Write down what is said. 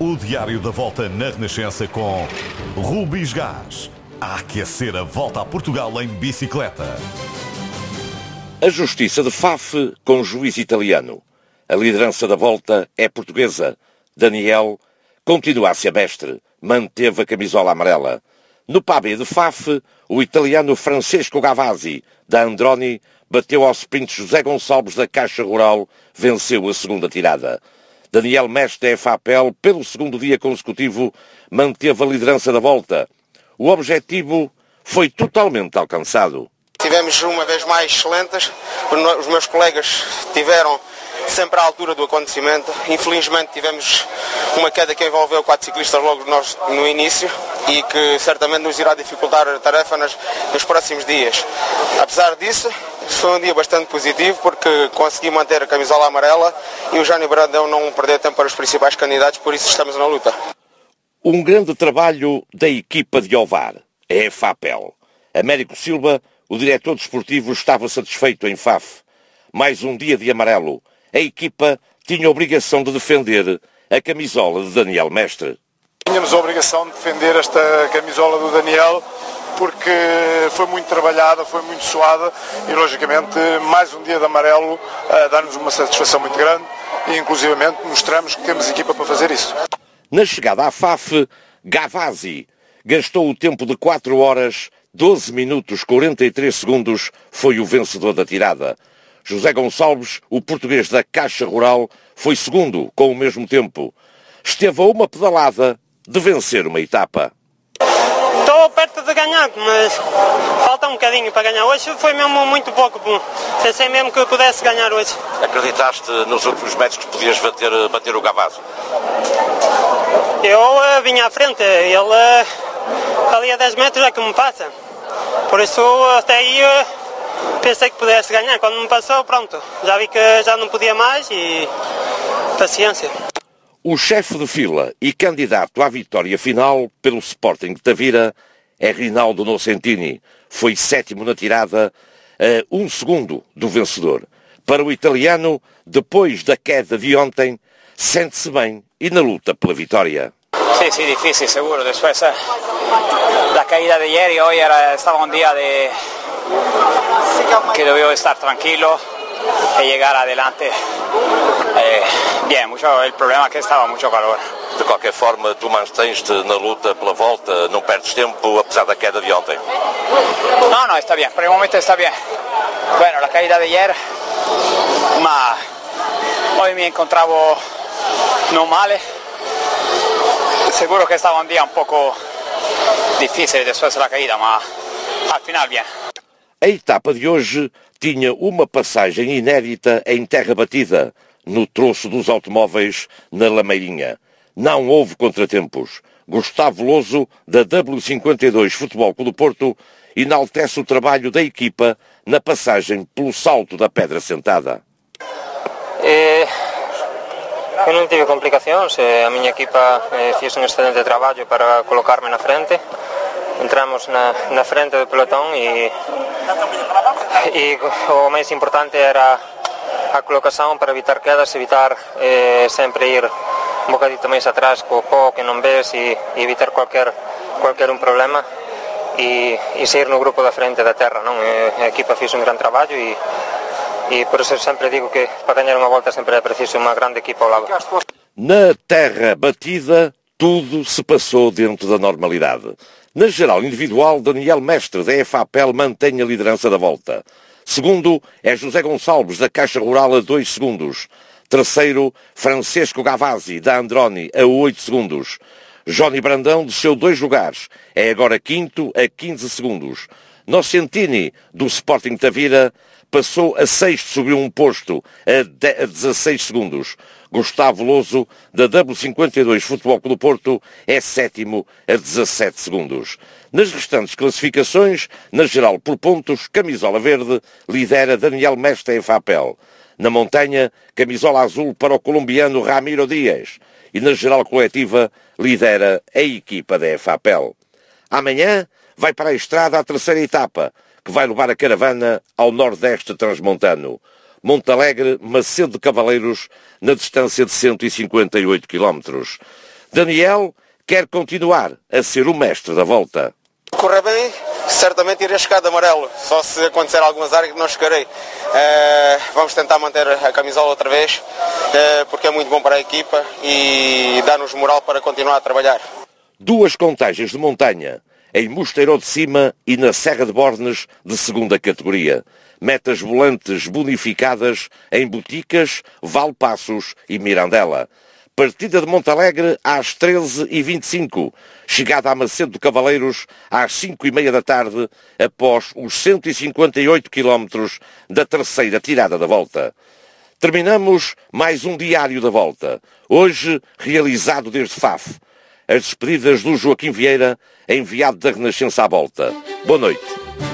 O Diário da Volta na Renascença com Rubis Gás. A aquecer a volta a Portugal em bicicleta. A Justiça de Faf com juiz italiano. A liderança da volta é portuguesa. Daniel continua a ser mestre. Manteve a camisola amarela. No Pabé de Faf, o italiano Francesco Gavazzi, da Androni, bateu ao sprint José Gonçalves da Caixa Rural, venceu a segunda tirada. Daniel Mestre da FAPEL, pelo segundo dia consecutivo, manteve a liderança da volta. O objetivo foi totalmente alcançado. Tivemos uma vez mais excelentes, os meus colegas tiveram sempre à altura do acontecimento. Infelizmente tivemos uma queda que envolveu 4 ciclistas logo no início e que certamente nos irá dificultar a tarefa nos próximos dias. Apesar disso, foi um dia bastante positivo porque consegui manter a camisola amarela e o Johnny Brandão não perder tempo para os principais candidatos, por isso estamos na luta. Um grande trabalho da equipa de Ovar, a FAPEL. Américo Silva, o diretor desportivo, estava satisfeito em Faf. Mais um dia de amarelo. A equipa tinha a obrigação de defender a camisola de Daniel Mestre. Tínhamos a obrigação de defender esta camisola do Daniel porque foi muito trabalhada, foi muito suada e, logicamente, mais um dia de amarelo dá-nos uma satisfação muito grande e, inclusivamente, mostramos que temos equipa para fazer isso. Na chegada à Faf, Gavazzi gastou o tempo de 4 horas, 12 minutos 43 segundos, foi o vencedor da tirada. José Gonçalves, o português da Caixa Rural, foi segundo com o mesmo tempo. Esteve a uma pedalada de vencer uma etapa. Estou perto de ganhar, mas falta um bocadinho para ganhar. Hoje foi mesmo muito pouco. Pensei mesmo que eu pudesse ganhar hoje. Acreditaste nos últimos metros que podias bater o Gavazzi? Eu vim à frente, ele ali a 10 metros é que me passa. Por isso até aí pensei que pudesse ganhar. Quando me passou, pronto, já vi que já não podia mais e paciência. O chefe de fila e candidato à vitória final pelo Sporting de Tavira é Rinaldo Nocentini. Foi sétimo na tirada, a 1 segundo do vencedor. Para o italiano, depois da queda de ontem, sente-se bem e na luta pela vitória. Sí, difícil, seguro. Después la caída de ayer y hoy estaba un día de que debió estar tranquilo y llegar adelante. Bien, el problema es que estaba mucho calor. De qualquer forma, tu mantens-te na luta pela volta, não perdes tempo, apesar da queda de ontem. No, está bien, por el momento está bien. Bueno, la caída de ayer, hoy me encontraba no mal. Seguro que estaba un día un poco difícil después de la caída, mas al final bien. A etapa de hoje tinha uma passagem inédita em terra batida, no troço dos automóveis na Lameirinha. Não houve contratempos. Gustavo Loso, da W52 Futebol Clube do Porto, enaltece o trabalho da equipa na passagem pelo Salto da Pedra Sentada. Eu non tive complicacións, a miña equipa fez un excelente traballo para colocarme na frente. Entramos na frente do pelotón e o máis importante era a colocación para evitar quedas, evitar sempre ir un bocadito máis atrás co pó que non ves e evitar cualquier un problema e sair no grupo da frente da terra, non? A equipa fez un gran traballo e por isso sempre digo que para ganhar unha volta sempre é preciso unha grande equipa ao lado. Na terra batida, tudo se passou dentro da normalidade. Na geral individual, Daniel Mestre, da FAPEL, mantém a liderança da volta. Segundo é José Gonçalves, da Caixa Rural, a 2 segundos. Terceiro, Francesco Gavazzi, da Androni, a 8 segundos. Johnny Brandão desceu 2 lugares. É agora quinto, a 15 segundos. Nocentini, do Sporting Tavira, passou a sexto, subiu um posto, a 16 segundos. Gustavo Loso, da W52 Futebol Clube do Porto, é sétimo, a 17 segundos. Nas restantes classificações, na geral por pontos, camisola verde lidera Daniel Mestre em FAPEL. Na montanha, camisola azul para o colombiano Ramiro Dias. E na geral coletiva, lidera a equipa da FAPEL. Amanhã vai para a estrada a terceira etapa, que vai levar a caravana ao nordeste transmontano. Montalegre, Macedo de Cavaleiros, na distância de 158 km. Daniel quer continuar a ser o mestre da volta. Correr bem, certamente irei chegar de amarelo, só se acontecer algum azar que não chegarei. Vamos tentar manter a camisola outra vez, porque é muito bom para a equipa e dá-nos moral para continuar a trabalhar. 2 contagens de montanha, em Mosteiro de Cima e na Serra de Bornes, de segunda categoria. Metas volantes bonificadas em Boticas, Valpassos e Mirandela. Partida de Montalegre às 13h25. Chegada a Macedo de Cavaleiros às 5h30 da tarde, após os 158 km da terceira tirada da volta. Terminamos mais um diário da volta, hoje realizado desde Faf. As despedidas do Joaquim Vieira, enviado da Renascença à volta. Boa noite.